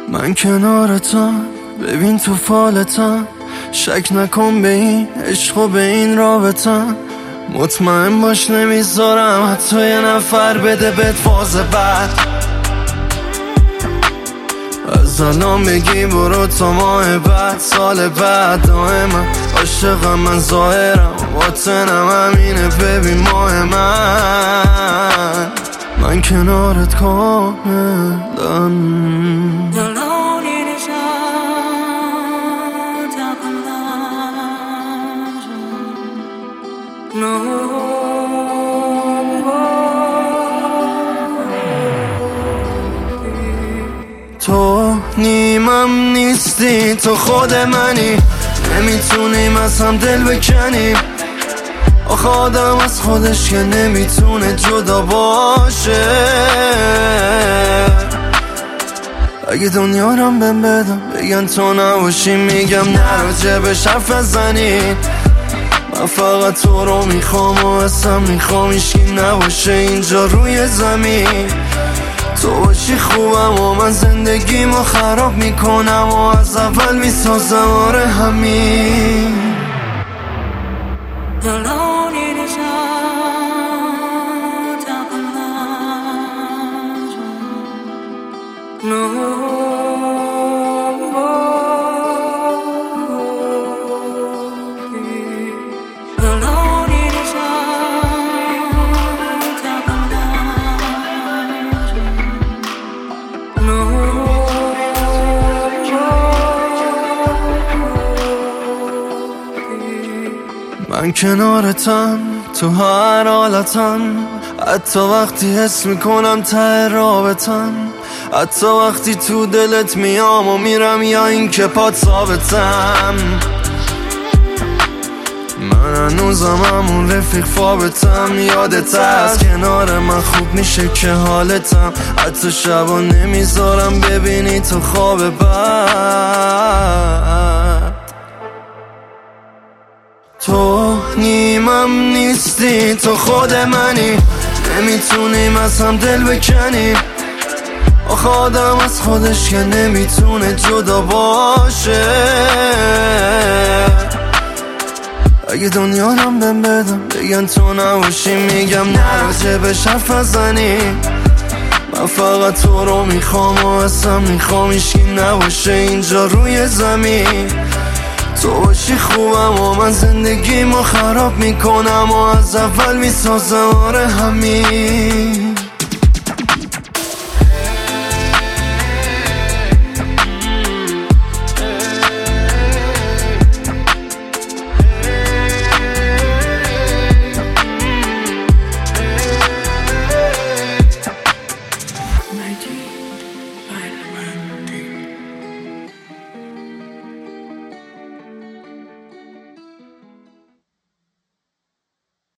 من کنارتم، ببین تو فالتم، شک نکن به این عشق و به این رابطم. مطمئن باش نمیذارم حتی یه نفر بده بهت فاز بعد. از الان بگی برو تا ماه بعد، سال بعد دائما عاشقم من ظاهرم، باطنم همینه ببین ماه من کنارت کاملم. تو نیمم نیستی، تو خود منی، نمیتونیم از هم دل بکنیم. آخه آدم از خودش که نمیتونه جدا باشه. اگه دنیا رم بهم بدم بگن تو نباشی، میگم نراجع بهش حرف نزنی. من فقط تو رو میخوام و اصلا میخوام هیچکی نباشه اینجا روی زمین. تو باشی خوبم و من زندگیمو خراب میکنم و از اول میسازم آره همین. من کنارتم تو هر حالتم، حتی وقتی حس میکنم ته رابطم، حتی وقتی تو دلت میام و میرم یا این که پات ثابتم. من هنوزم همون رفیق فابتم، یادت هست کنار من خوب میشه که حالتم. حتی شبا نمیذارم ببینی تو خواب بعد. تو نیمم نیستی، تو خود منی، نمیتونیم از هم دل بکنیم. آخه آدم از خودش که نمیتونه جدا باشه. اگه دنیا رم بهم بدم بگن تو نباشی، میگم نراجع بهش حرف نزنی. من فقط تو رو میخوام و اصلا میخوام هیچکی نباشه اینجا روی زمین. تو باشی خوبم و من زندگیمو خراب میکنم و از اول میسازم آره همین. Mighty.